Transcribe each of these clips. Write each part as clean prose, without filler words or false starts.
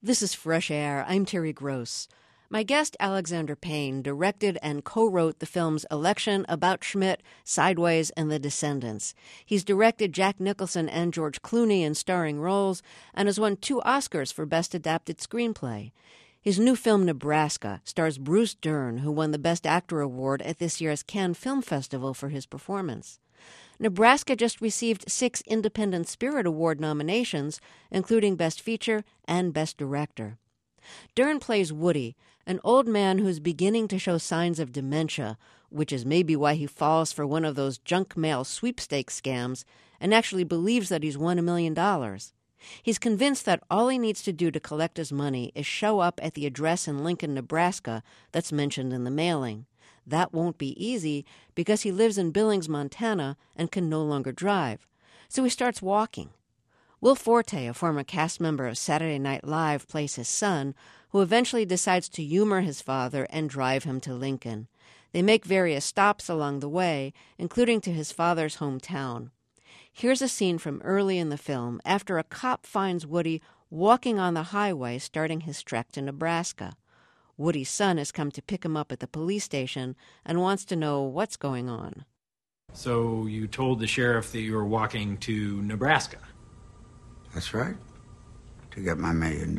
This is Fresh Air. I'm Terry Gross. My guest, Alexander Payne, directed and co-wrote the films Election, About Schmidt, Sideways, and The Descendants. He's directed Jack Nicholson and George Clooney in starring roles and has won 2 Oscars for Best Adapted Screenplay. His new film, Nebraska, stars Bruce Dern, who won the Best Actor award at this year's Cannes Film Festival for his performance. Nebraska just received 6 Independent Spirit Award nominations, including Best Feature and Best Director. Dern plays Woody, an old man who's beginning to show signs of dementia, which is maybe why he falls for one of those junk mail sweepstakes scams and actually believes that he's won $1 million. He's convinced that all he needs to do to collect his money is show up at the address in Lincoln, Nebraska that's mentioned in the mailing. That won't be easy because he lives in Billings, Montana, and can no longer drive. So he starts walking. Will Forte, a former cast member of Saturday Night Live, plays his son, who eventually decides to humor his father and drive him to Lincoln. They make various stops along the way, including to his father's hometown. Here's a scene from early in the film after a cop finds Woody walking on the highway starting his trek to Nebraska. Woody's son has come to pick him up at the police station and wants to know what's going on. So you told the sheriff that you were walking to Nebraska? That's right. To get my $1 million.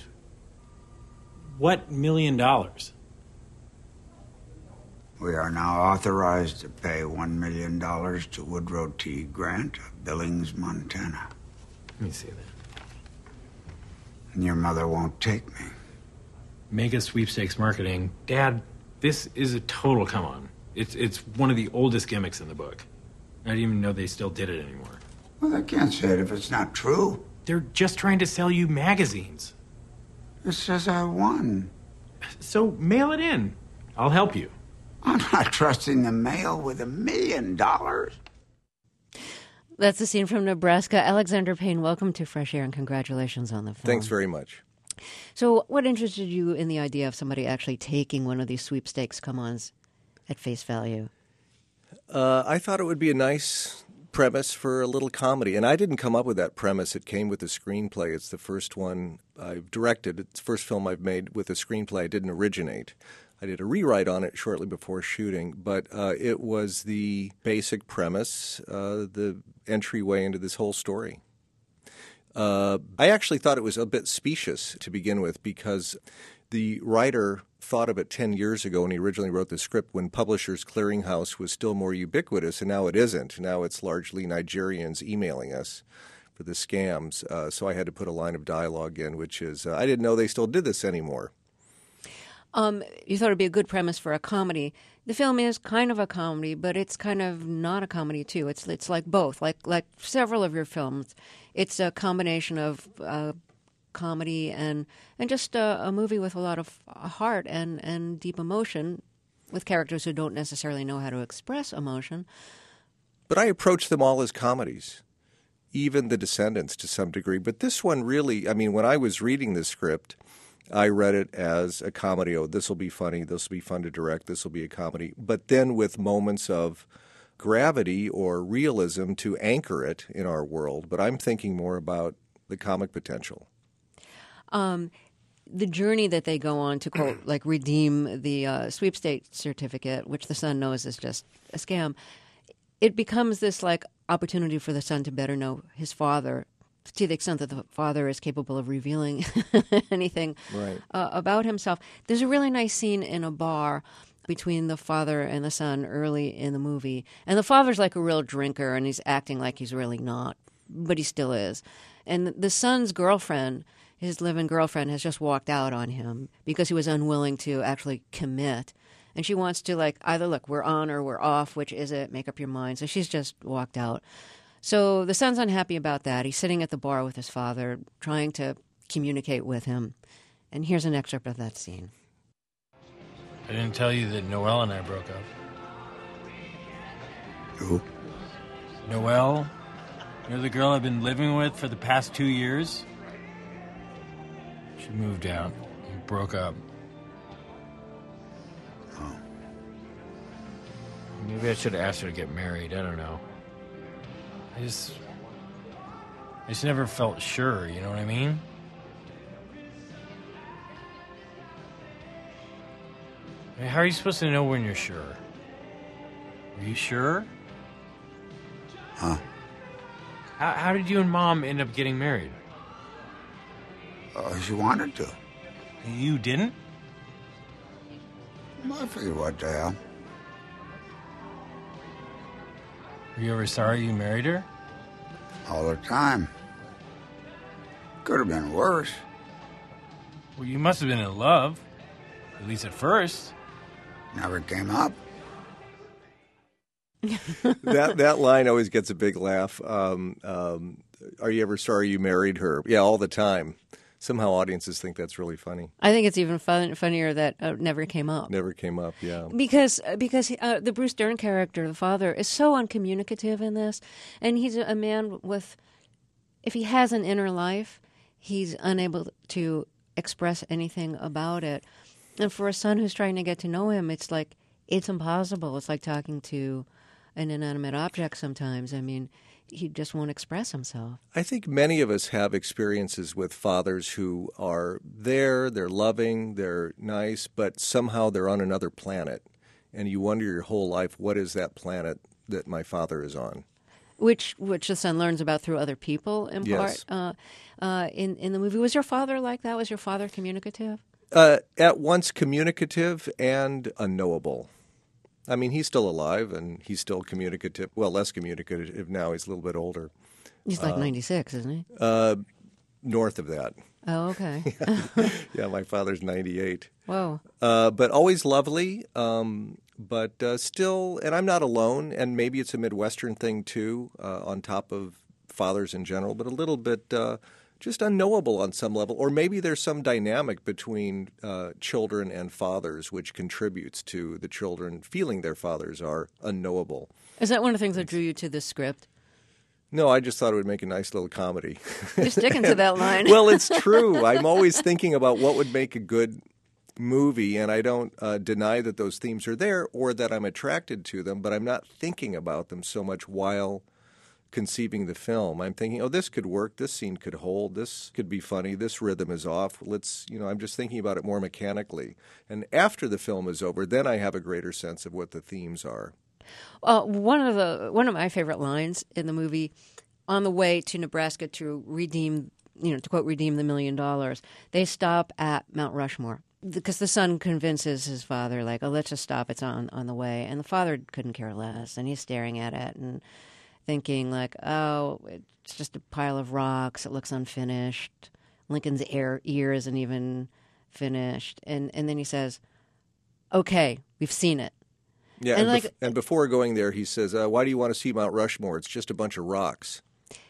What $1 million? We are now authorized to pay $1 million to Woodrow T. Grant of Billings, Montana. Let me see that. And your mother won't take me. Mega sweepstakes marketing. Dad, this is a total come-on. It's one of the oldest gimmicks in the book. I didn't even know they still did it anymore. Well, I can't say it if it's not true. They're just trying to sell you magazines. It says I won. So mail it in. I'll help you. I'm not trusting the mail with $1 million. That's the scene from Nebraska. Alexander Payne, welcome to Fresh Air and congratulations on the film. Thanks very much. So what interested you in the idea of somebody actually taking one of these sweepstakes come-ons at face value? I thought it would be a nice premise for a little comedy. And I didn't come up with that premise. It came with the screenplay. It's the first one I've directed. It's the first film I've made with a screenplay. I didn't originate. I did a rewrite on it shortly before shooting. But it was the basic premise, the entryway into this whole story. I actually thought it was a bit specious to begin with because the writer thought of it 10 years ago when he originally wrote the script when Publishers Clearinghouse was still more ubiquitous, and now it isn't. Now it's largely Nigerians emailing us for the scams. So I had to put a line of dialogue in, which is, I didn't know they still did this anymore. You thought it would be a good premise for a comedy. The film is kind of a comedy, but it's kind of not a comedy too. It's like both. Like several of your films, it's a combination of comedy and just a movie with a lot of heart and deep emotion, with characters who don't necessarily know how to express emotion. But I approach them all as comedies, even The Descendants to some degree. But this one really, I mean, when I was reading the script, I read it as a comedy. Oh, this will be funny. This will be fun to direct. This will be a comedy. But then with moments of gravity or realism to anchor it in our world. But I'm thinking more about the comic potential. The journey that they go on to, quote, like redeem the sweepstakes certificate, which the son knows is just a scam, it becomes this like opportunity for the son to better know his father, to the extent that the father is capable of revealing anything about himself. There's a really nice scene in a bar between the father and the son early in the movie. And the father's like a real drinker, and he's acting like he's really not, but he still is. And the son's girlfriend, his live-in girlfriend, has just walked out on him because he was unwilling to actually commit. And she wants to, like, either, look, we're on or we're off, which is it? Make up your mind. So she's just walked out. So the son's unhappy about that. He's sitting at the bar with his father, trying to communicate with him. And here's an excerpt of that scene. I didn't tell you that Noelle and I broke up. Who? Noelle? You're the girl I've been living with for the past 2 years? She moved out and broke up. Oh. Maybe I should have asked her to get married. I don't know. I just never felt sure, you know what I mean? I mean, how are you supposed to know when you're sure? Are you sure? Huh? How did you and Mom end up getting married? She wanted to. You didn't? I figured, what the hell? Were you ever sorry you married her? All the time. Could have been worse. Well, you must have been in love. At least at first. Never came up. That line always gets a big laugh. Are you ever sorry you married her? Yeah, all the time. Somehow audiences think that's really funny. I think it's even funnier that it never came up. Never came up, yeah. Because the Bruce Dern character, the father, is so uncommunicative in this, and he's a man with, if he has an inner life, he's unable to express anything about it. And for a son who's trying to get to know him, it's like, it's impossible. It's like talking to an inanimate object sometimes. I mean, he just won't express himself. I think many of us have experiences with fathers who are there, they're loving, they're nice, but somehow they're on another planet. And you wonder your whole life, what is that planet that my father is on? Which the son learns about through other people, in Yes. part. In the movie, was your father like that? Was your father communicative? At once communicative and unknowable. I mean, he's still alive and he's still communicative. Well, less communicative now. He's a little bit older. He's like 96, isn't he? North of that. Oh, okay. Yeah, my father's 98. Whoa. But always lovely, but still, and I'm not alone, and maybe it's a Midwestern thing too, on top of fathers in general, but a little bit just unknowable on some level. Or maybe there's some dynamic between children and fathers which contributes to the children feeling their fathers are unknowable. Is that one of the things that drew you to this script? No, I just thought it would make a nice little comedy. You're sticking to that line. Well, it's true. I'm always thinking about what would make a good movie, and I don't deny that those themes are there or that I'm attracted to them, but I'm not thinking about them so much while conceiving the film. I'm thinking, oh, this could work, this scene could hold, this could be funny, this rhythm is off. I'm just thinking about it more mechanically. And after the film is over, then I have a greater sense of what the themes are. One of my favorite lines in the movie, on the way to Nebraska to redeem, to quote, redeem the $1 million, they stop at Mount Rushmore because the son convinces his father, like, oh, let's just stop. It's on the way. And the father couldn't care less. And he's staring at it and thinking, like, oh, it's just a pile of rocks. It looks unfinished. Lincoln's ear isn't even finished. And then he says, okay, we've seen it. Yeah, and, and before going there, he says, why do you want to see Mount Rushmore? It's just a bunch of rocks.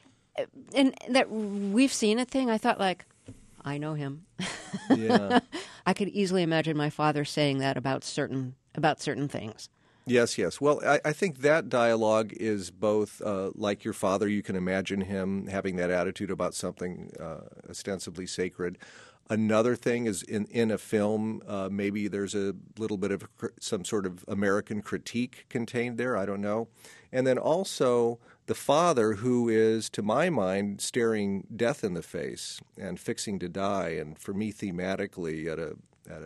And that we've seen it thing, I thought, like, I know him. Yeah. I could easily imagine my father saying that about certain things. Yes. Well, I think that dialogue is both like your father. You can imagine him having that attitude about something ostensibly sacred. Another thing is in a film, maybe there's a little bit of some sort of American critique contained there. I don't know. And then also the father, who is, to my mind, staring death in the face and fixing to die. And for me, thematically, at a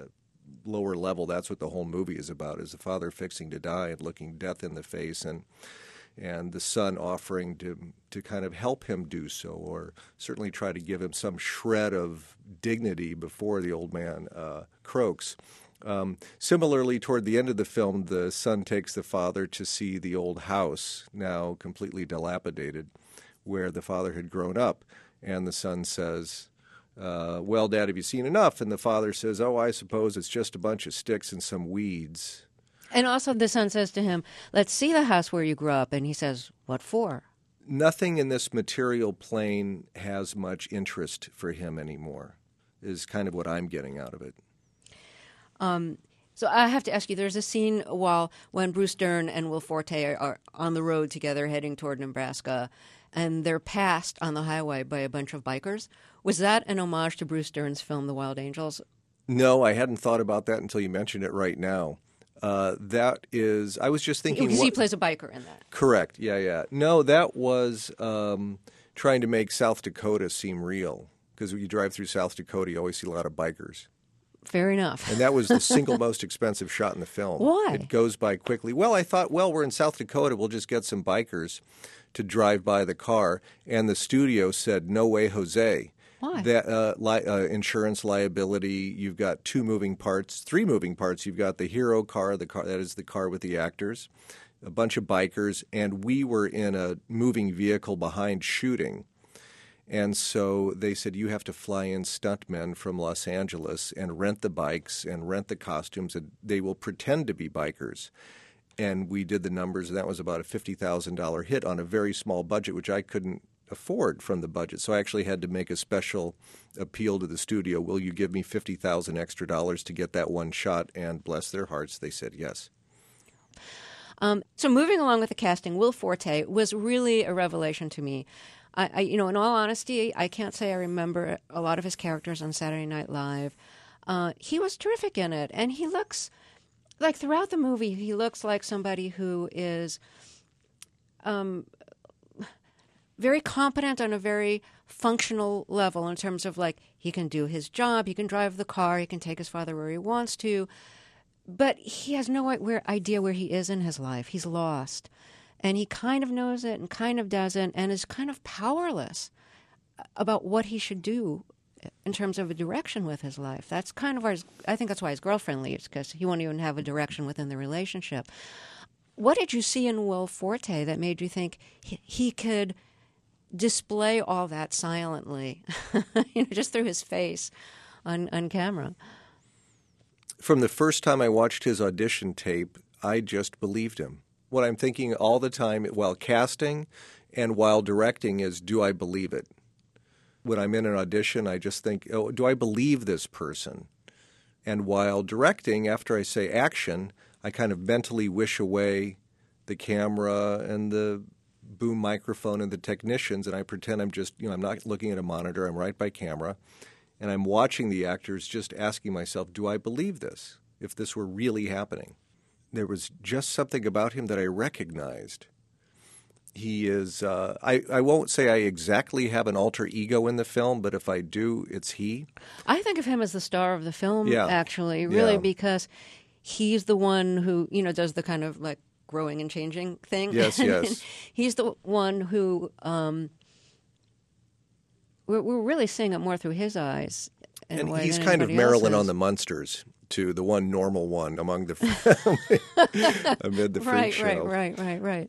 lower level, that's what the whole movie is about: is the father fixing to die and looking death in the face, and the son offering to kind of help him do so, or certainly try to give him some shred of dignity before the old man croaks. Similarly, toward the end of the film, the son takes the father to see the old house, now completely dilapidated, where the father had grown up. And the son says, well, Dad, have you seen enough? And the father says, oh, I suppose it's just a bunch of sticks and some weeds. And also the son says to him, let's see the house where you grew up. And he says, what for? Nothing in this material plane has much interest for him anymore, is kind of what I'm getting out of it. So I have to ask you, there's a scene when Bruce Dern and Will Forte are on the road together heading toward Nebraska, and they're passed on the highway by a bunch of bikers. Was that an homage to Bruce Dern's film, The Wild Angels? No, I hadn't thought about that until you mentioned it right now. That is, I was just thinking... Because he plays a biker in that. Correct, yeah. No, that was trying to make South Dakota seem real. Because when you drive through South Dakota, you always see a lot of bikers. Fair enough. And that was the single most expensive shot in the film. Why? It goes by quickly. Well, I thought, we're in South Dakota. We'll just get some bikers to drive by the car. And the studio said, no way, Jose. Why? That insurance liability, you've got three moving parts. You've got the hero car, that is the car with the actors, a bunch of bikers, and we were in a moving vehicle behind shooting. And so they said, you have to fly in stuntmen from Los Angeles and rent the bikes and rent the costumes, and they will pretend to be bikers. And we did the numbers, and that was about a $50,000 hit on a very small budget, which I couldn't afford from the budget. So I actually had to make a special appeal to the studio. Will you give me $50,000 extra to get that one shot? And bless their hearts, they said yes. So moving along with the casting, Will Forte was really a revelation to me. In all honesty, I can't say I remember a lot of his characters on Saturday Night Live. He was terrific in it, and he looks like throughout the movie, he looks like somebody who is very competent on a very functional level in terms of like he can do his job, he can drive the car, he can take his father where he wants to, but he has no idea where he is in his life. He's lost. And he kind of knows it and kind of doesn't and is kind of powerless about what he should do in terms of a direction with his life. That's kind of I think that's why his girlfriend leaves, because he won't even have a direction within the relationship. What did you see in Will Forte that made you think he could display all that silently, just through his face on camera? From the first time I watched his audition tape, I just believed him. What I'm thinking all the time while casting and while directing is, do I believe it? When I'm in an audition, I just think, oh, do I believe this person? And while directing, after I say action, I kind of mentally wish away the camera and the boom microphone and the technicians, and I pretend I'm just, I'm not looking at a monitor, I'm right by camera, and I'm watching the actors just asking myself, do I believe this, if this were really happening? There was just something about him that I recognized. He is, I won't say I exactly have an alter ego in the film, but if I do, it's he. I think of him as the star of the film, actually, Yeah. because he's the one who, does the kind of like growing and changing thing. Yes, yes. He's the one who, we're really seeing it more through his eyes. And he's kind of Marilyn on the Munsters, to the one normal one among the family amid the freak show. Right.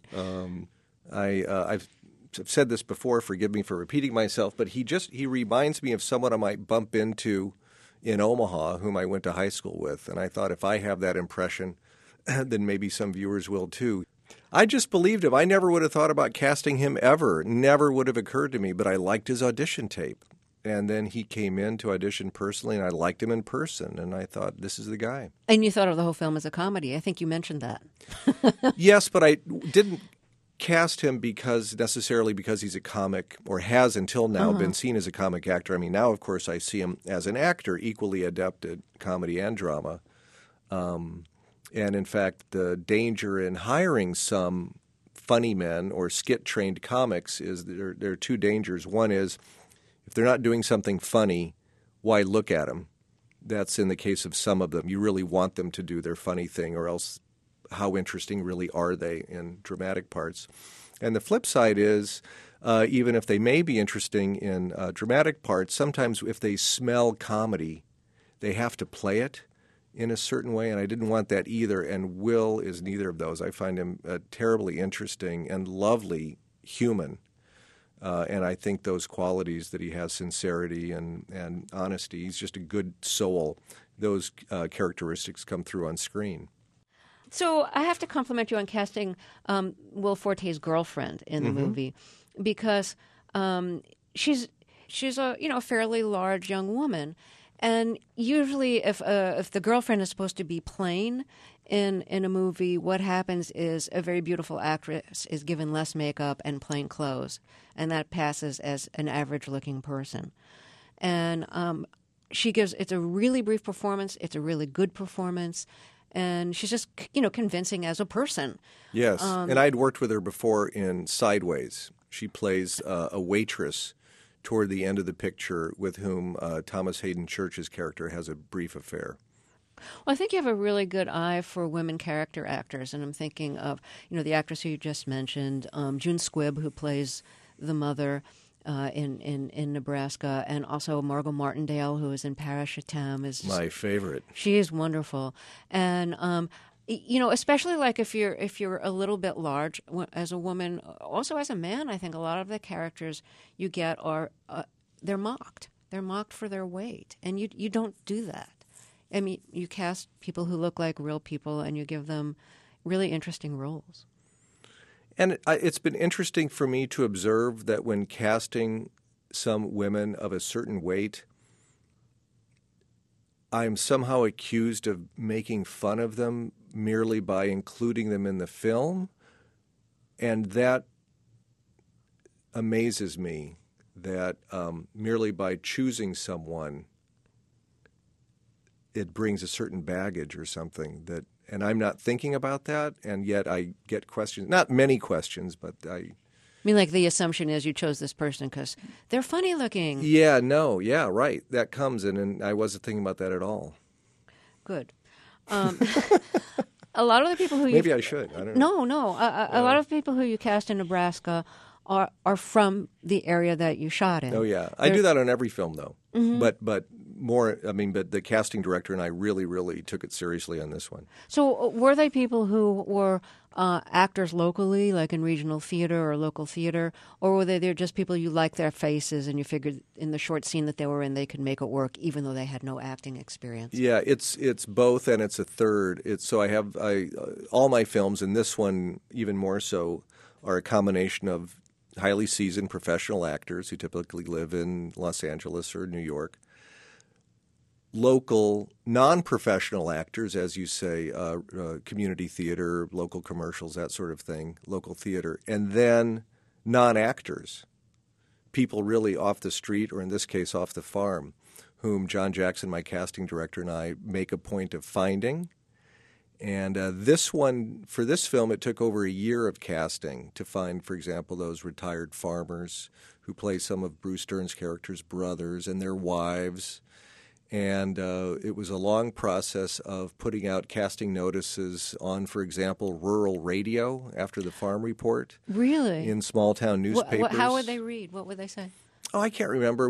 I've said this before, forgive me for repeating myself, but he reminds me of someone I might bump into in Omaha whom I went to high school with. And I thought if I have that impression, then maybe some viewers will too. I just believed him. I never would have thought about casting him ever. Never would have occurred to me, but I liked his audition tape. And then he came in to audition personally, and I liked him in person, and I thought, this is the guy. And you thought of the whole film as a comedy. I think you mentioned that. Yes, but I didn't cast him necessarily because he's a comic, or has until now been seen as a comic actor. I mean, now, of course, I see him as an actor, equally adept at comedy and drama. And, in fact, the danger in hiring some funny men or skit-trained comics is there are two dangers. One is, if they're not doing something funny, why look at them? That's in the case of some of them. You really want them to do their funny thing, or else how interesting really are they in dramatic parts? And the flip side is, even if they may be interesting in dramatic parts, sometimes if they smell comedy, they have to play it in a certain way, and I didn't want that either, and Will is neither of those. I find him a terribly interesting and lovely human. And I think those qualities that he has, sincerity and honesty, he's just a good soul, those characteristics come through on screen. So I have to compliment you on casting Will Forte's girlfriend in the movie, because she's a fairly large young woman, and usually if the girlfriend is supposed to be plain in a movie, what happens is a very beautiful actress is given less makeup and plain clothes, and that passes as an average-looking person. And it's a really brief performance. It's a really good performance. And she's just, convincing as a person. Yes, and I'd worked with her before in Sideways. She plays a waitress toward the end of the picture with whom Thomas Hayden Church's character has a brief affair. Well, I think you have a really good eye for women character actors, and I'm thinking of, the actress who you just mentioned, June Squibb, who plays the mother in Nebraska, and also Margot Martindale, who is in Parashitam. Is my favorite. She is wonderful, and especially like if you're a little bit large as a woman, also as a man, I think a lot of the characters you get are they're mocked. They're mocked for their weight, and you don't do that. I mean, you cast people who look like real people, and you give them really interesting roles. And it's been interesting for me to observe that when casting some women of a certain weight, I'm somehow accused of making fun of them merely by including them in the film. And that amazes me, that merely by choosing someone, it brings a certain baggage or something and I'm not thinking about that, and yet I get questions. Not many questions, but I mean, like the assumption is you chose this person because they're funny looking. Yeah, right. That comes in, and I wasn't thinking about that at all. Good. A lot of the people who maybe I should. I don't know. No. A lot of people who you cast in Nebraska are from the area that you shot in. Oh yeah, I do that on every film though. Mm-hmm. But more. I mean, but the casting director and I really, really took it seriously on this one. So were they people who were actors locally, like in regional theater or local theater, or were they just people you liked their faces and you figured in the short scene that they were in they could make it work even though they had no acting experience? Yeah, it's both, and it's a third. I have all my films, and this one even more so, are a combination of highly seasoned professional actors who typically live in Los Angeles or New York, local non-professional actors, as you say, community theater, local commercials, that sort of thing, local theater, and then non-actors, people really off the street, or in this case off the farm, whom John Jackson, my casting director, and I make a point of finding. And this one, for this film, it took over a year of casting to find, for example, those retired farmers who play some of Bruce Dern's characters' brothers and their wives. And it was a long process of putting out casting notices on, for example, rural radio after the farm report. Really? In small-town newspapers. How would they read? What would they say? Oh, I can't remember.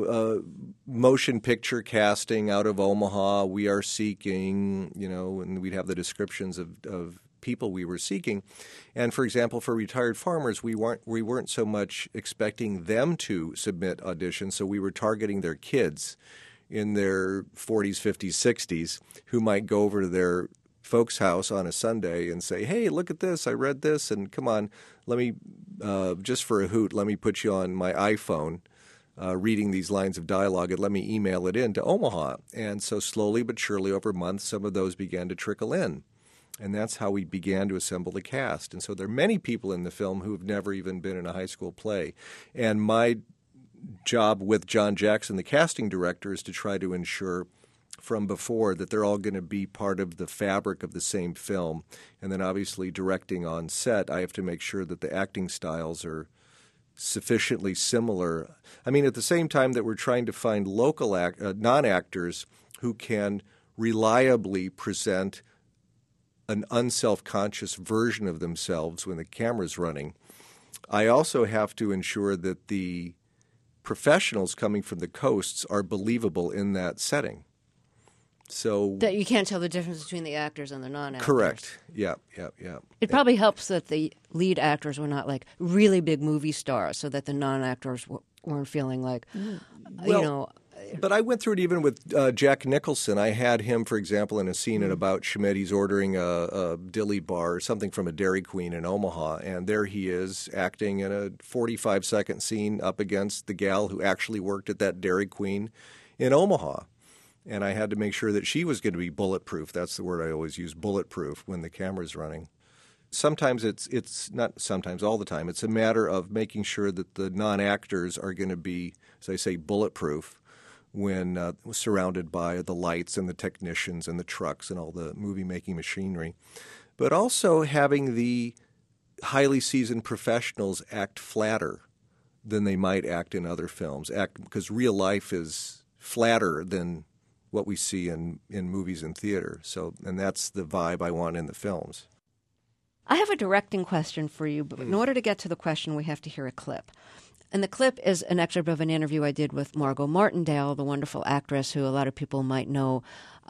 Motion picture casting out of Omaha, we are seeking, and we'd have the descriptions of people we were seeking. And for example, for retired farmers, we weren't so much expecting them to submit auditions, so we were targeting their kids in their 40s, 50s, 60s who might go over to their folks' house on a Sunday and say, hey, look at this, I read this, and come on, let me, just for a hoot, let me put you on my iPhone reading these lines of dialogue and let me email it in to Omaha. And so slowly but surely over months, some of those began to trickle in. And that's how we began to assemble the cast. And so there are many people in the film who have never even been in a high school play. And my job with John Jackson, the casting director, is to try to ensure from before that they're all going to be part of the fabric of the same film. And then obviously directing on set, I have to make sure that the acting styles are sufficiently similar. I mean, at the same time that we're trying to find local non-actors who can reliably present an unself-conscious version of themselves when the camera's running, I also have to ensure that the professionals coming from the coasts are believable in that setting. So that you can't tell the difference between the actors and the non-actors. Correct. Yeah. It probably helps that the lead actors were not like really big movie stars, so that the non-actors weren't feeling like, But I went through it even with Jack Nicholson. I had him, for example, in a scene at About Schmidt. He's ordering a dilly bar or something from a Dairy Queen in Omaha, and there he is acting in a 45-second scene up against the gal who actually worked at that Dairy Queen in Omaha. And I had to make sure that she was going to be bulletproof. That's the word I always use, bulletproof, when the camera's running. Sometimes it's not sometimes, all the time. It's a matter of making sure that the non-actors are going to be, as I say, bulletproof when surrounded by the lights and the technicians and the trucks and all the movie-making machinery. But also having the highly seasoned professionals act flatter than they might act in other films. Because real life is flatter than what we see in movies and theater. And that's the vibe I want in the films. I have a directing question for you, but in order to get to the question, we have to hear a clip. And the clip is an excerpt of an interview I did with Margot Martindale, the wonderful actress who a lot of people might know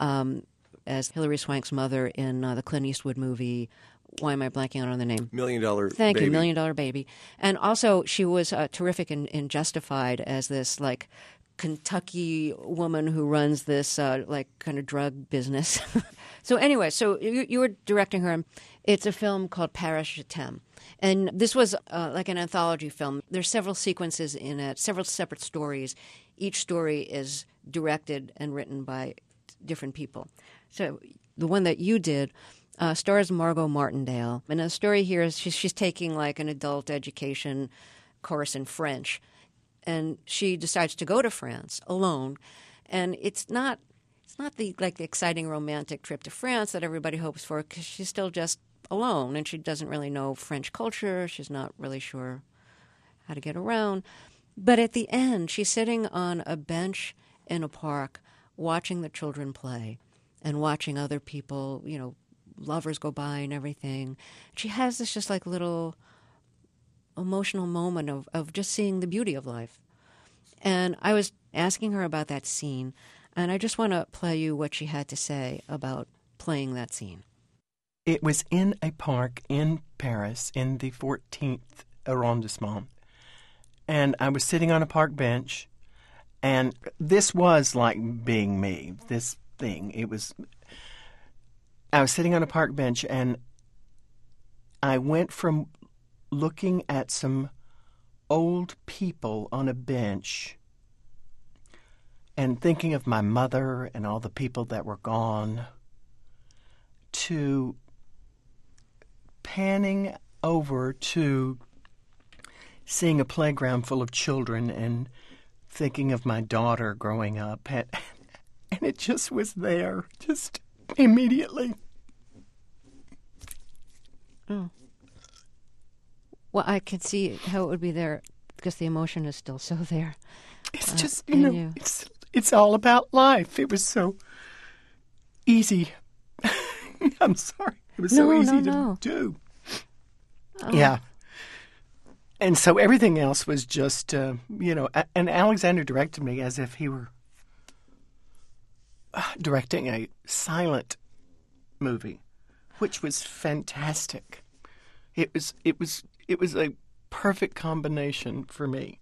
as Hilary Swank's mother in the Clint Eastwood movie. Why am I blanking out on the name? $1 Million Baby. Thank you, $1 Million Baby. And also, she was terrific in Justified as this, like, Kentucky woman who runs this, kind of drug business. So anyway, you were directing her. It's a film called Paris, Je t'aime. And this was like an anthology film. There's several sequences in it, several separate stories. Each story is directed and written by different people. So the one that you did stars Margot Martindale. And the story here is she's taking like an adult education course in French. And she decides to go to France alone. And it's not the exciting romantic trip to France that everybody hopes for, because she's still just alone and she doesn't really know French culture. She's not really sure how to get around. But at the end, she's sitting on a bench in a park watching the children play and watching other people, lovers go by and everything. She has this just like little emotional moment of just seeing the beauty of life. And I was asking her about that scene, and I just want to play you what she had to say about playing that scene. It was in a park in Paris, in the 14th arrondissement, and I was sitting on a park bench, and this was like being me, this thing. I was sitting on a park bench, and I went from looking at some old people on a bench and thinking of my mother and all the people that were gone to panning over to seeing a playground full of children and thinking of my daughter growing up. And it just was there, just immediately. Oh. Well, I could see how it would be there because the emotion is still so there. It's just, it's all about life. It was so easy. I'm sorry. It was so easy to do. Oh. Yeah. And so everything else was just, and Alexander directed me as if he were directing a silent movie, which was fantastic. It was a perfect combination for me.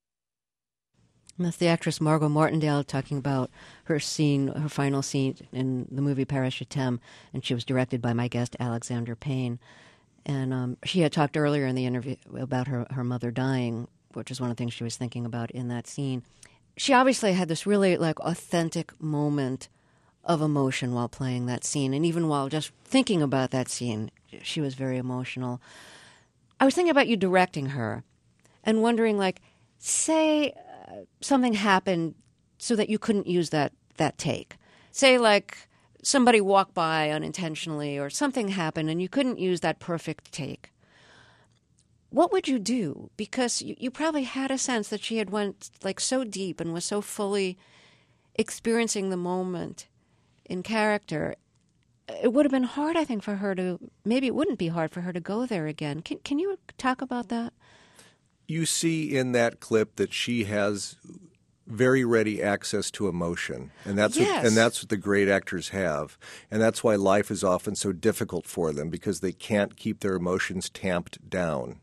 And that's the actress Margot Martindale talking about her final scene in the movie Paris, Je t'aime, and she was directed by my guest Alexander Payne. And she had talked earlier in the interview about her mother dying, which is one of the things she was thinking about in that scene. She obviously had this really authentic moment of emotion while playing that scene, and even while just thinking about that scene, she was very emotional. I was thinking about you directing her and wondering, say something happened so that you couldn't use that take. Say, somebody walked by unintentionally or something happened and you couldn't use that perfect take. What would you do? Because you probably had a sense that she had went so deep and was so fully experiencing the moment in character. It would have been hard, I think, for her to, maybe it wouldn't be hard for her to go there again. Can you talk about that? You see in that clip that she has very ready access to emotion, and that's what the great actors have, and that's why life is often so difficult for them, because they can't keep their emotions tamped down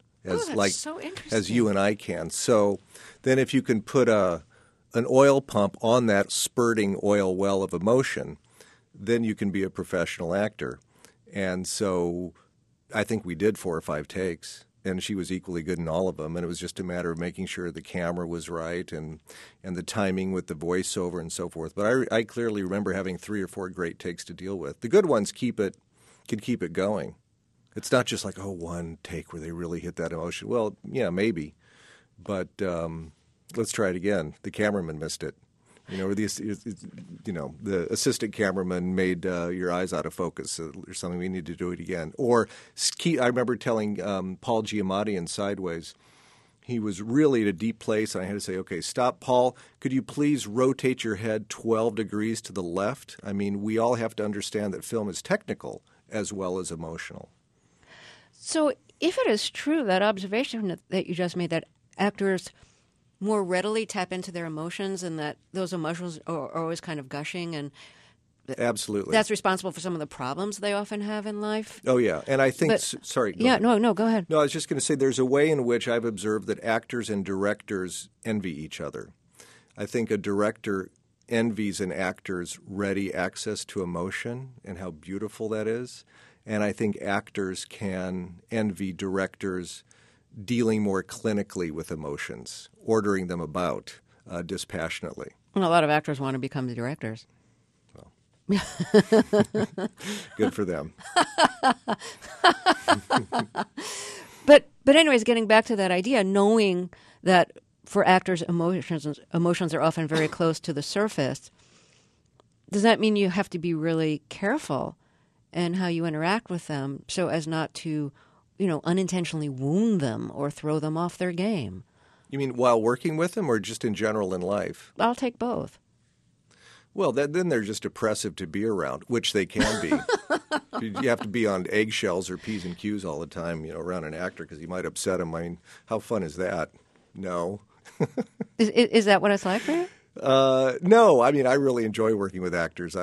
as you and I can. So then, if you can put an oil pump on that spurting oil well of emotion, then you can be a professional actor. And so I think we did 4 or 5 takes, and she was equally good in all of them. And it was just a matter of making sure the camera was right and the timing with the voiceover and so forth. But I clearly remember having 3 or 4 great takes to deal with. The good ones can keep it going. It's not just one take where they really hit that emotion. Well, yeah, maybe. But let's try it again. The cameraman missed it. Or the assistant cameraman made your eyes out of focus or something. We need to do it again. Or I remember telling Paul Giamatti in Sideways, He was really at a deep place, and I had to say, okay, stop, Paul. Could you please rotate your head 12 degrees to the left? I mean, we all have to understand that film is technical as well as emotional. So if it is true, that observation that you just made, that actors more readily tap into their emotions and that those emotions are always kind of gushing, and absolutely, that's responsible for some of the problems they often have in life. Oh, yeah. And I think, sorry. Go ahead. No, go ahead. No, I was just going to say there's a way in which I've observed that actors and directors envy each other. I think a director envies an actor's ready access to emotion and how beautiful that is. And I think actors can envy directors dealing more clinically with emotions, ordering them about dispassionately. Well, a lot of actors want to become the directors. Good for them. But anyways, getting back to that idea, knowing that for actors, emotions are often very close to the surface, does that mean you have to be really careful in how you interact with them so as not to, unintentionally wound them or throw them off their game? You mean while working with them or just in general in life? I'll take both. Well, then they're just oppressive to be around, which they can be. You have to be on eggshells or P's and Q's all the time, around an actor because you might upset him. I mean, how fun is that? No. Is that what it's like for you? No. I mean, I really enjoy working with actors.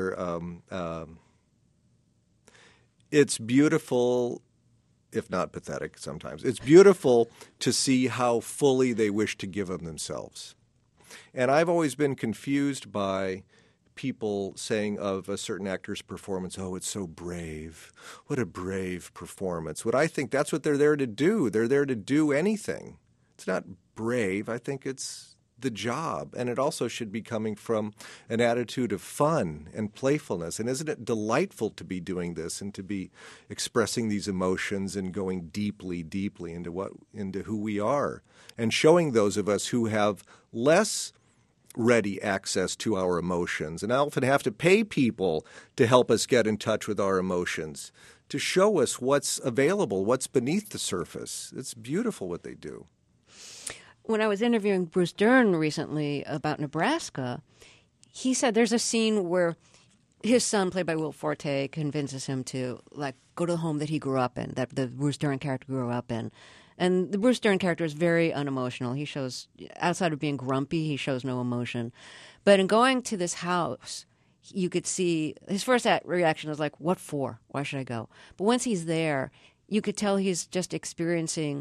It's beautiful, if not pathetic sometimes. It's beautiful to see how fully they wish to give of themselves. And I've always been confused by people saying of a certain actor's performance, oh, it's so brave. What a brave performance. What I think that's what they're there to do. They're there to do anything. It's not brave. I think it's the job. And it also should be coming from an attitude of fun and playfulness. And isn't it delightful to be doing this and to be expressing these emotions and going deeply, deeply into who we are and showing those of us who have less ready access to our emotions. And I often have to pay people to help us get in touch with our emotions, to show us what's available, what's beneath the surface. It's beautiful what they do. When I was interviewing Bruce Dern recently about Nebraska, he said there's a scene where his son, played by Will Forte, convinces him to go to the home that he grew up in, that the Bruce Dern character grew up in. And the Bruce Dern character is very unemotional. He shows, outside of being grumpy, he shows no emotion. But in going to this house, you could see his first reaction is like, what for? Why should I go? But once he's there, you could tell he's just experiencing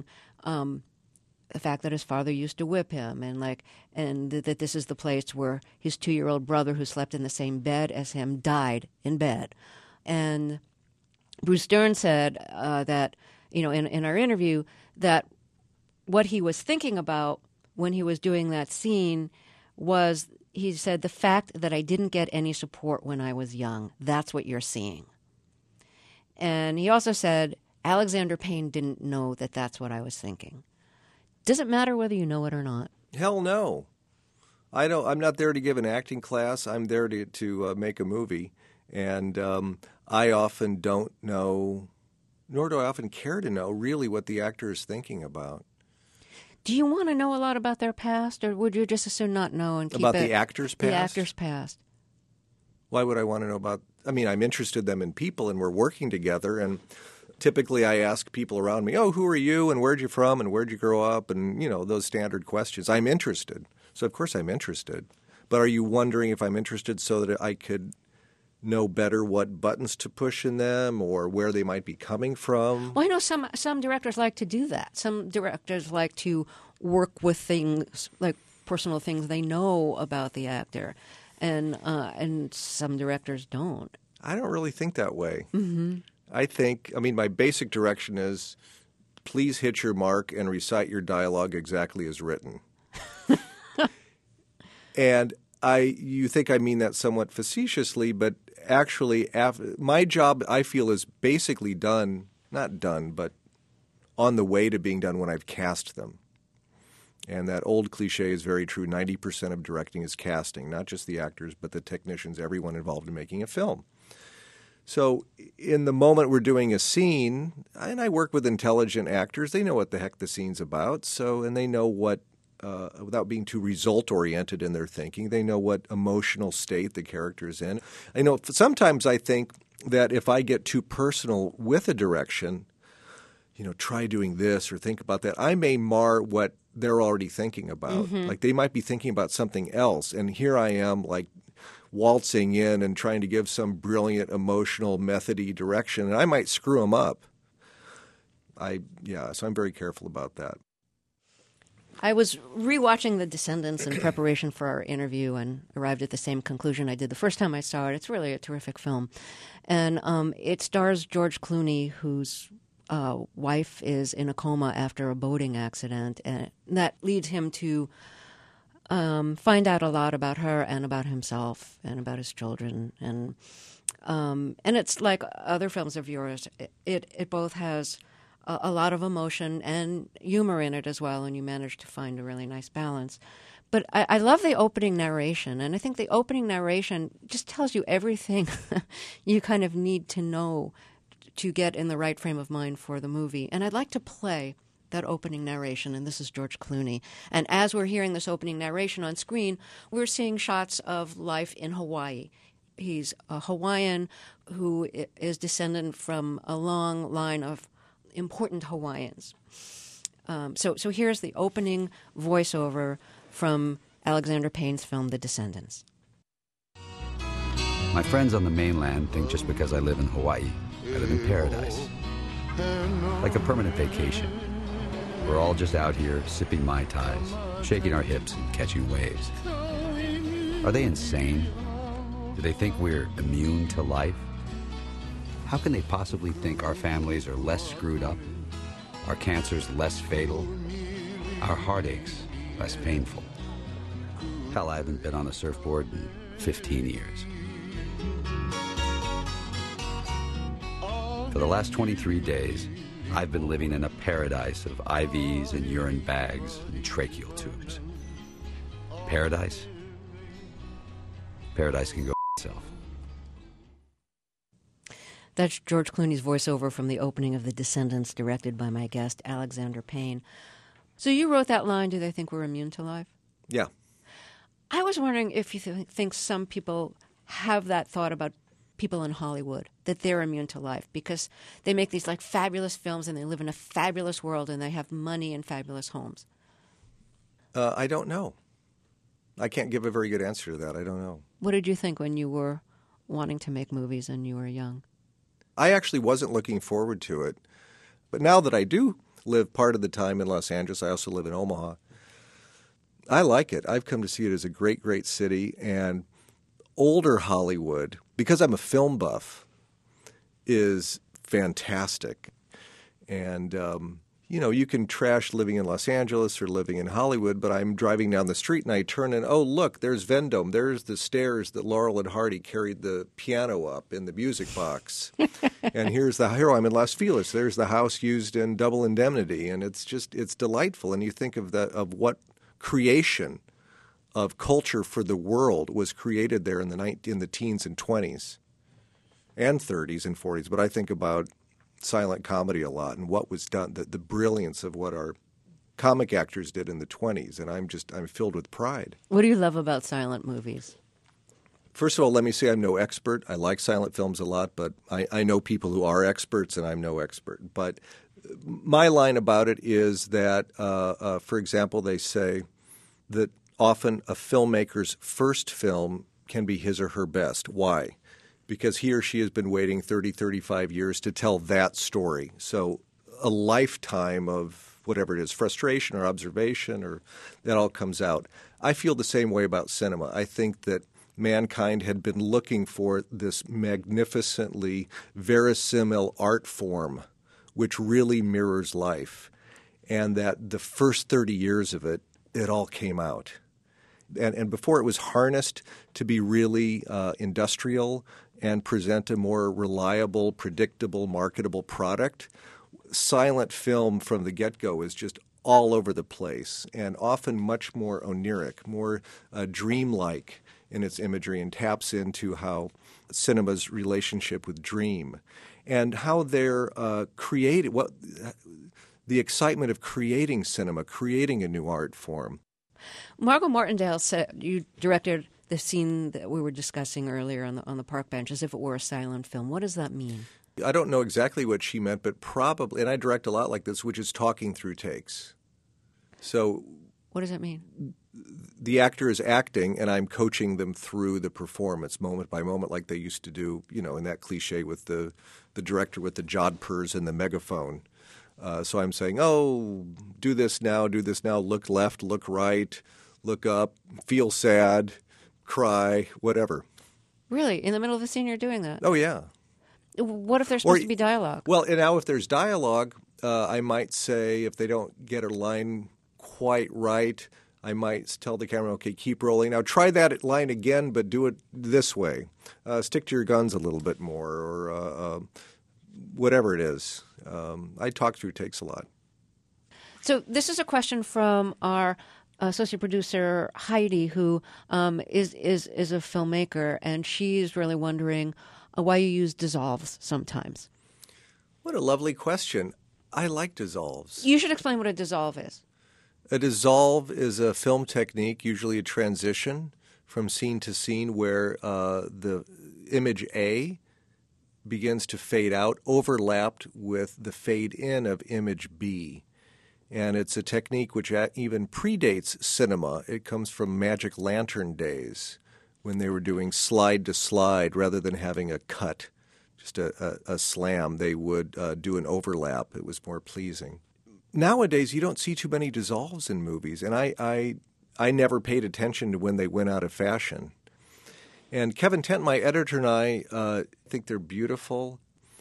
the fact that his father used to whip him, and that this is the place where his 2-year-old brother, who slept in the same bed as him, died in bed. And Bruce Dern said that, in our interview, that what he was thinking about when he was doing that scene was, he said, the fact that I didn't get any support when I was young. That's what you're seeing. And he also said, Alexander Payne didn't know that that's what I was thinking. Does it matter whether you know it or not? Hell no. I'm not there to give an acting class. I'm there to make a movie. And I often don't know, nor do I often care to know, really what the actor is thinking about. Do you want to know a lot about their past, or would you just as soon not know and keep about the actor's past? The actor's past. Why would I want to know about? I mean, I'm interested in them in people, and we're working together. And typically, I ask people around me, "Oh, who are you? And where'd you from? And where'd you grow up?" And those standard questions. I'm interested, so of course I'm interested. But are you wondering if I'm interested so that I could know better what buttons to push in them or where they might be coming from? Well, I know some directors like to do that. Some directors like to work with things like personal things they know about the actor, and some directors don't. I don't really think that way. Mm-hmm. My basic direction is, please hit your mark and recite your dialogue exactly as written. And you think I mean that somewhat facetiously, but actually, my job, I feel, is basically not done, but on the way to being done when I've cast them. And that old cliche is very true. 90% of directing is casting, not just the actors, but the technicians, everyone involved in making a film. So in the moment we're doing a scene, and I work with intelligent actors, they know what the heck the scene's about. So, and they know what, without being too result-oriented in their thinking, they know what emotional state the character's in. I know sometimes I think that if I get too personal with a direction, try doing this or think about that, I may mar what they're already thinking about. Mm-hmm. Like they might be thinking about something else. And here I am like waltzing in and trying to give some brilliant, emotional, methody direction. And I might screw them up. So I'm very careful about that. I was rewatching The Descendants in preparation for our interview and arrived at the same conclusion I did the first time I saw it. It's really a terrific film. And it stars George Clooney, whose wife is in a coma after a boating accident. And that leads him to find out a lot about her and about himself and about his children. And it's like other films of yours. It both has a lot of emotion and humor in it as well, and you managed to find a really nice balance. But I love the opening narration, and I think the opening narration just tells you everything you kind of need to know to get in the right frame of mind for the movie. And I'd like to play that opening narration, and this is George Clooney. And as we're hearing this opening narration on screen, we're seeing shots of life in Hawaii. He's a Hawaiian who is descendant from a long line of important Hawaiians. So here's the opening voiceover from Alexander Payne's film, The Descendants. My friends on the mainland think just because I live in Hawaii, I live in paradise. Like a permanent vacation. We're all just out here sipping Mai Tais, shaking our hips and catching waves. Are they insane? Do they think we're immune to life? How can they possibly think our families are less screwed up, our cancers less fatal, our heartaches less painful? Hell, I haven't been on a surfboard in 15 years. For the last 23 days, I've been living in a paradise of IVs and urine bags and tracheal tubes. Paradise? Paradise can go itself. That's George Clooney's voiceover from the opening of The Descendants, directed by my guest, Alexander Payne. So you wrote that line, do they think we're immune to life? Yeah. I was wondering if you think some people have that thought about people in Hollywood, that they're immune to life because they make these like fabulous films and they live in a fabulous world and they have money and fabulous homes. I don't know. I can't give a very good answer to that. I don't know. What did you think when you were wanting to make movies and you were young? I actually wasn't looking forward to it. But now that I do live part of the time in Los Angeles, I also live in Omaha, I like it. I've come to see it as a great, great city. And older Hollywood, because I'm a film buff, is fantastic. And, you can trash living in Los Angeles or living in Hollywood, but I'm driving down the street and I turn and, oh, look, there's Vendome. There's the stairs that Laurel and Hardy carried the piano up in the music box. And here I'm in Las Feliz. There's the house used in Double Indemnity. And it's delightful. And you think of what creation of culture for the world was created there in the teens and 20s and 30s and 40s. But I think about silent comedy a lot and what was done, the brilliance of what our comic actors did in the 20s. And I'm filled with pride. What do you love about silent movies? First of all, let me say I'm no expert. I like silent films a lot, but I know people who are experts and I'm no expert. But my line about it is that, for example, they say that often a filmmaker's first film can be his or her best. Why? Because he or she has been waiting 30, 35 years to tell that story. So a lifetime of whatever it is, frustration or observation, or that all comes out. I feel the same way about cinema. I think that mankind had been looking for this magnificently verisimile art form which really mirrors life, and that the first 30 years of it all came out. And before it was harnessed to be really industrial and present a more reliable, predictable, marketable product, silent film from the get-go is just all over the place and often much more oniric, more dreamlike in its imagery and taps into how cinema's relationship with dream and how they're created, the excitement of creating cinema, creating a new art form. Margot Martindale said you directed the scene that we were discussing earlier on the park bench as if it were a silent film. What does that mean? I don't know exactly what she meant, but probably, and I direct a lot like this, which is talking through takes. So what does that mean? The actor is acting, and I'm coaching them through the performance, moment by moment, like they used to do, in that cliche with the director with the jodhpurs and the megaphone. So I'm saying, do this now, look left, look right, look up, feel sad, cry, whatever. Really? In the middle of the scene you're doing that? Oh, yeah. What if there's supposed to be dialogue? Well, and now if there's dialogue, I might say, if they don't get a line quite right, I might tell the camera, okay, keep rolling. Now try that line again, but do it this way. Stick to your guns a little bit more, or whatever it is. I talk through takes a lot. So this is a question from our associate producer Heidi, who is a filmmaker, and she's really wondering why you use dissolves sometimes. What a lovely question. I like dissolves. You should explain what a dissolve is. A dissolve is a film technique, usually a transition from scene to scene, where the image A begins to fade out, overlapped with the fade in of image B. And it's a technique which even predates cinema. It comes from Magic Lantern days, when they were doing slide to slide rather than having a cut, just a slam. They would do an overlap. It was more pleasing. Nowadays, you don't see too many dissolves in movies, and I never paid attention to when they went out of fashion. And Kevin Tent, my editor, and I think they're beautiful.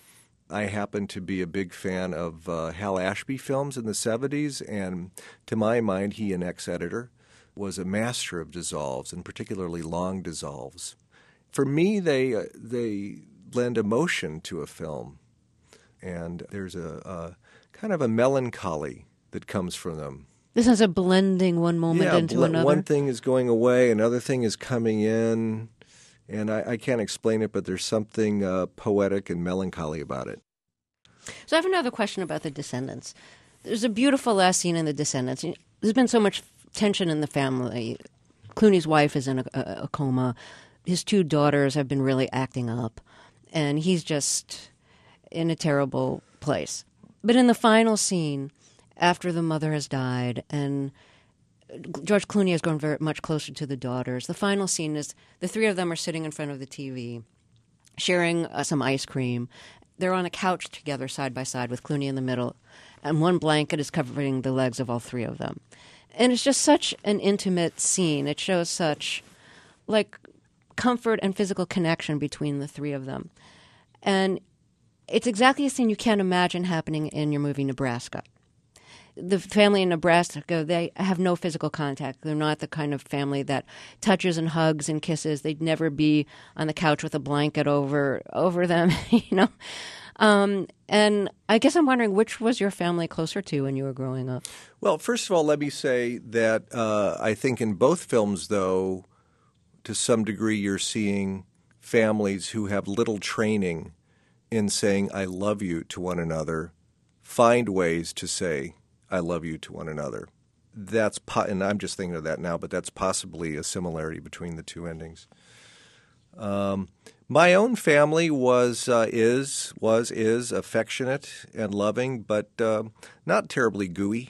I happen to be a big fan of Hal Ashby films in the 70s, and to my mind, he, an ex-editor, was a master of dissolves, and particularly long dissolves. For me, they lend emotion to a film, and there's a kind of a melancholy that comes from them. This is a blending one moment into another. One thing is going away, another thing is coming in, and I can't explain it, but there's something poetic and melancholy about it. So I have another question about The Descendants. There's a beautiful last scene in The Descendants. There's been so much tension in the family. Clooney's wife is in a coma. His two daughters have been really acting up, and he's just in a terrible place. But in the final scene, after the mother has died and George Clooney has grown very much closer to the daughters, the final scene is the three of them are sitting in front of the TV, sharing some ice cream. They're on a couch together side by side with Clooney in the middle, and one blanket is covering the legs of all three of them. And it's just such an intimate scene. It shows such, comfort and physical connection between the three of them. And it's exactly a scene you can't imagine happening in your movie Nebraska. The family in Nebraska, they have no physical contact. They're not the kind of family that touches and hugs and kisses. They'd never be on the couch with a blanket over them, And I guess I'm wondering, which was your family closer to when you were growing up? Well, first of all, let me say that I think in both films, though, to some degree you're seeing families who have little training in saying I love you to one another, find ways to say I love you to one another. And I'm just thinking of that now, but that's possibly a similarity between the two endings. My own family is affectionate and loving, but not terribly gooey.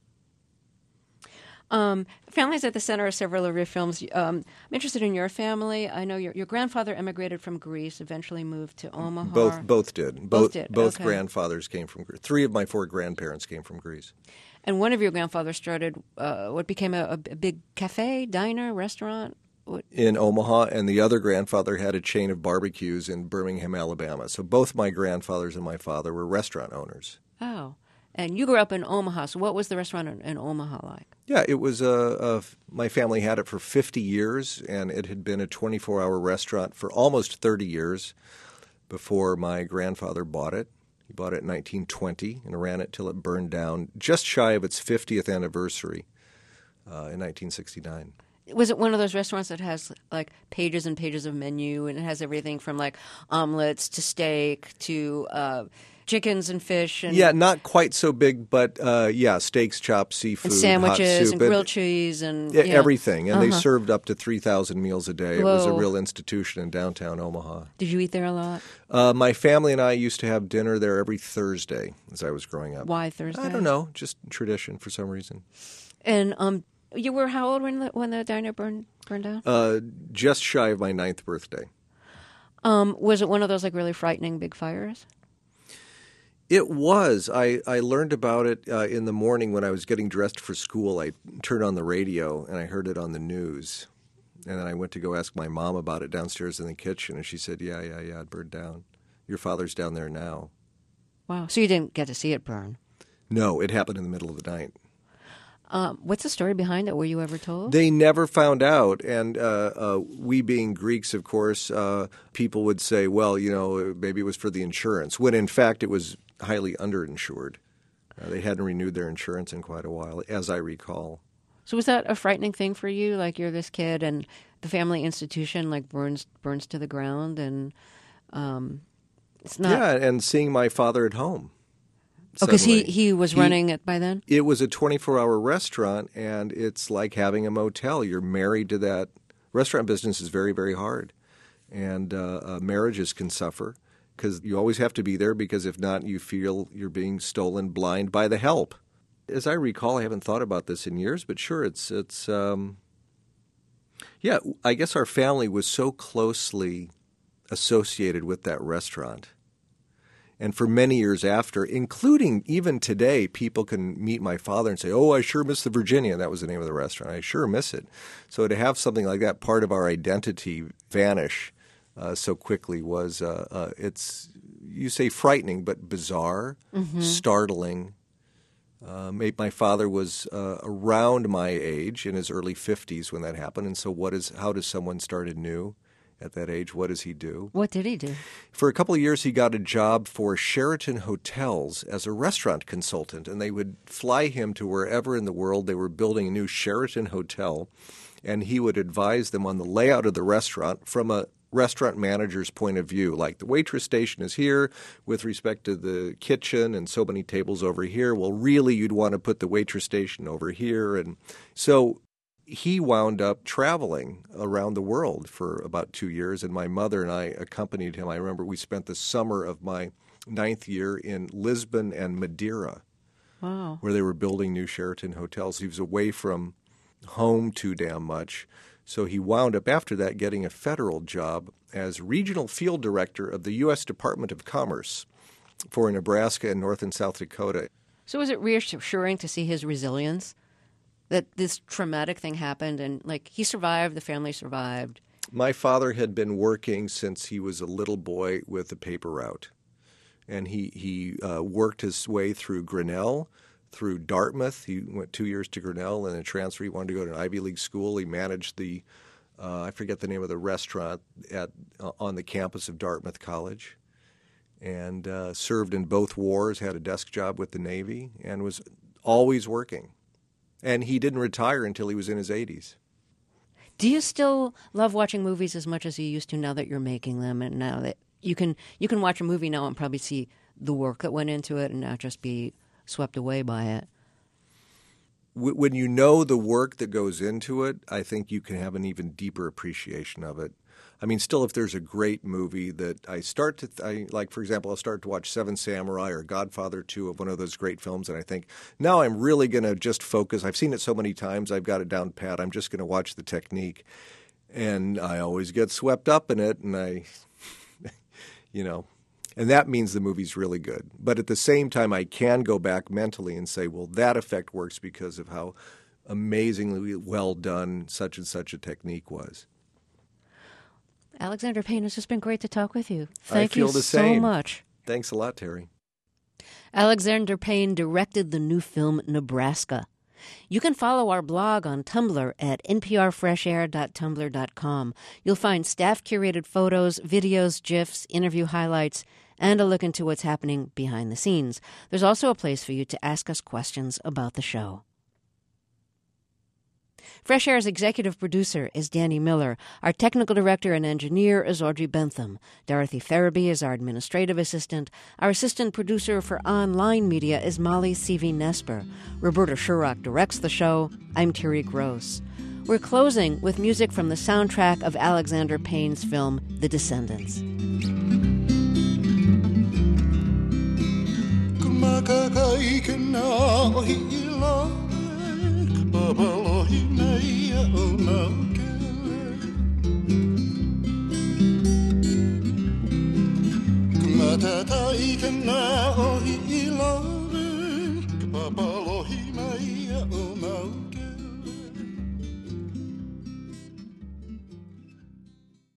Families at the center of several of your films. I'm interested in your family. I know your grandfather emigrated from Greece, eventually moved to Omaha. Both did. Both okay. Grandfathers came from Greece. 3 of my 4 grandparents came from Greece. And one of your grandfathers started what became a big cafe, diner, restaurant? In Omaha, and the other grandfather had a chain of barbecues in Birmingham, Alabama. So both my grandfathers and my father were restaurant owners. Oh. And you grew up in Omaha, so what was the restaurant in Omaha like? Yeah, it was my family had it for 50 years, and it had been a 24-hour restaurant for almost 30 years before my grandfather bought it. He bought it in 1920 and ran it till it burned down just shy of its 50th anniversary in 1969. Was it one of those restaurants that has like pages and pages of menu, and it has everything from like omelets to steak to chickens and fish? And, yeah, not quite so big, but steaks, chops, seafood, and sandwiches, hot soup, and grilled cheese, and everything. And they served up to 3,000 meals a day. Whoa. It was a real institution in downtown Omaha. Did you eat there a lot? My family and I used to have dinner there every Thursday as I was growing up. Why Thursday? I don't know, just tradition for some reason. And you were how old when the diner burned down? Just shy of my 9th birthday. Was it one of those like really frightening big fires? It was. I learned about it in the morning when I was getting dressed for school. I turned on the radio and I heard it on the news. And then I went to go ask my mom about it downstairs in the kitchen, and she said, yeah, it burned down. Your father's down there now. Wow. So you didn't get to see it burn? No, it happened in the middle of the night. What's the story behind it? Were you ever told? They never found out. And we being Greeks, of course, people would say, well, maybe it was for the insurance, when in fact it was highly underinsured. They hadn't renewed their insurance in quite a while, as I recall. So was that a frightening thing for you? Like you're this kid and the family institution like burns to the ground, and it's not... Yeah, and seeing my father at home. Oh, because he was running it by then? It was a 24-hour restaurant, and it's like having a motel. You're married to that. Restaurant business is very, very hard, and marriages can suffer because you always have to be there, because if not, you feel you're being stolen blind by the help. As I recall, I haven't thought about this in years, but sure, it's I guess our family was so closely associated with that restaurant. And for many years after, including even today, people can meet my father and say, oh, I sure miss the Virginia. That was the name of the restaurant. I sure miss it. So to have something like that, part of our identity, vanish so quickly was, it's, you say frightening, but bizarre, startling. My father was around my age, in his early 50s when that happened. And so how does someone start anew? At that age, what does he do? What did he do? For a couple of years, he got a job for Sheraton Hotels as a restaurant consultant, and they would fly him to wherever in the world they were building a new Sheraton hotel, and he would advise them on the layout of the restaurant from a restaurant manager's point of view. Like, the waitress station is here with respect to the kitchen and so many tables over here. Well, really, you'd want to put the waitress station over here. And so he wound up traveling around the world for about 2 years, and my mother and I accompanied him. I remember we spent the summer of my 9th year in Lisbon and Madeira, wow, where they were building new Sheraton hotels. He was away from home too damn much, so he wound up after that getting a federal job as regional field director of the U.S. Department of Commerce for Nebraska and North and South Dakota. So was it reassuring to see his resilience? That this traumatic thing happened, and like he survived, the family survived. My father had been working since he was a little boy with a paper route, and he worked his way through Grinnell, through Dartmouth. He went 2 years to Grinnell and then transferred. He wanted to go to an Ivy League school. He managed the I forget the name of the restaurant on the campus of Dartmouth College, and served in both wars. Had a desk job with the Navy, and was always working. And he didn't retire until he was in his 80s. Do you still love watching movies as much as you used to now that you're making them, and now that you can watch a movie now and probably see the work that went into it and not just be swept away by it? When you know the work that goes into it, I think you can have an even deeper appreciation of it. I mean, still, if there's a great movie that like, for example, I'll start to watch Seven Samurai or Godfather 2 of one of those great films, and I think, now I'm really going to just focus. I've seen it so many times, I've got it down pat. I'm just going to watch the technique. And I always get swept up in it, and and that means the movie's really good. But at the same time, I can go back mentally and say, well, that effect works because of how amazingly well done such and such a technique was. Alexander Payne, it's just been great to talk with you. Thank you so much. Thanks a lot, Terry. Alexander Payne directed the new film Nebraska. You can follow our blog on Tumblr at nprfreshair.tumblr.com. You'll find staff-curated photos, videos, GIFs, interview highlights, and a look into what's happening behind the scenes. There's also a place for you to ask us questions about the show. Fresh Air's executive producer is Danny Miller. Our technical director and engineer is Audrey Bentham. Dorothy Farabee is our administrative assistant. Our assistant producer for online media is Molly Seavey-Nesper. Roberta Sherrock directs the show. I'm Terry Gross. We're closing with music from the soundtrack of Alexander Payne's film, The Descendants. Matatai kana o hi ilare, ka papalo